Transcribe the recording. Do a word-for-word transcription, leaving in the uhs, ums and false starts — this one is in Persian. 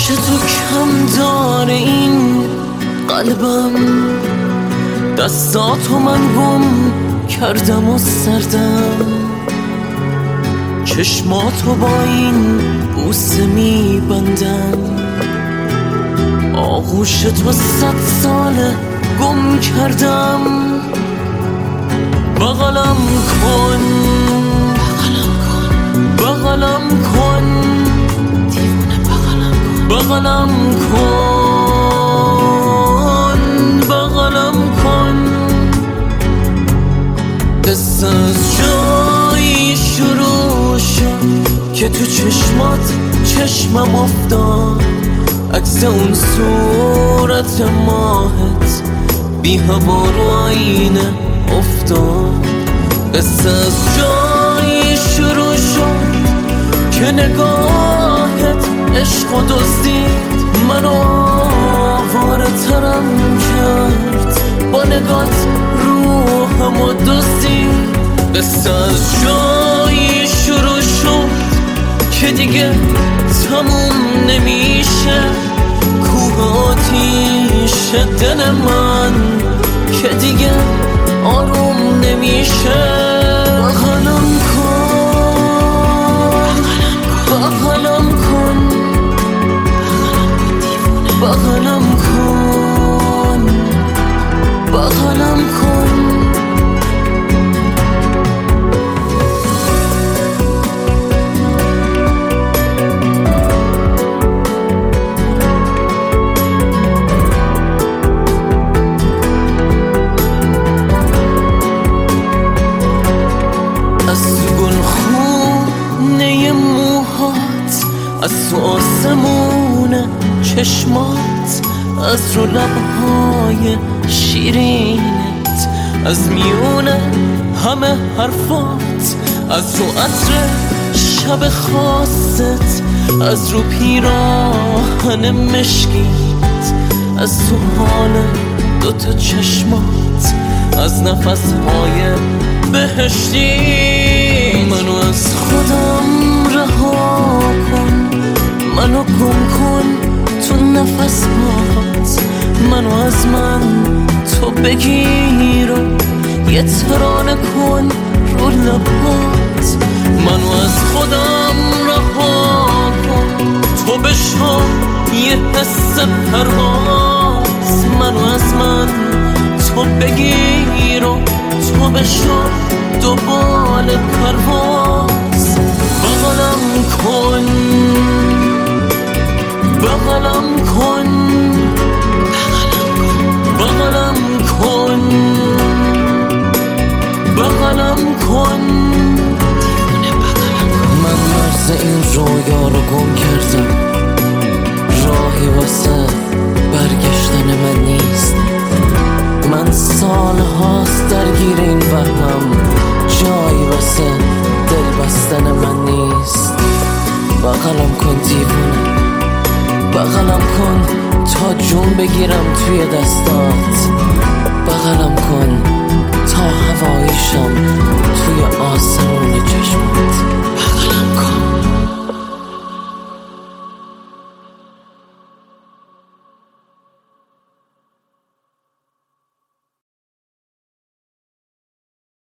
آغوش تو کم داره این قلبم، دستاتو من گم کردم و سردم، چشماتو با این بوسه میبندم، آغوش تو صد ساله گم کردم. بغلم کن بغلم کن دیوونه، بغلم کن بغلم کن. قصه از جایی شروع شد که تو چشمات چشمم افتاد، عکس اون صورت ماهت بی هوا رو آینه افتاد. قصه از جایی شروع شد که نگاهت عشق و دزدید، منو آواره ترم کرد، با نگات روحم و دزدید. قصه از جایی شروع شد که دیگه تموم نمیشه، کوه آتیش دل من که دیگه آروم نمیشه. بغلم کن بغلم کن بغلم کن بغلم کن. از تو آسمون چشمات، از رو لبهای شیرینت، از میون همه حرفات، از رو عطر شب خاصت، از رو پیراهن مشکیت، از تو حال دوتا چشمات، از نفسهای بهشتی. منو از خودم رها کن، منو گم کن تو نفسات، منو از من تو بگیر و یه ترانه کن رو لبات. منو از خودم رها کن، تو بشو یه حس پرواز، منو از من تو بگیر و تو بشو دوبال پرواز. بغلم کن بغلم کن بغلم کن بغلم کن. من مرز این رویا رو گم کردم، راهی واسه برگشتن من نیست. من سال هاست درگیر این وهمم، جایی واسه دل بستن من نیست. بغلم کن دیوونه، بغلم کن تا جون بگیرم توی دستات، بغلم کن تا هوایشم توی آسمون چشمات، بغلم کن.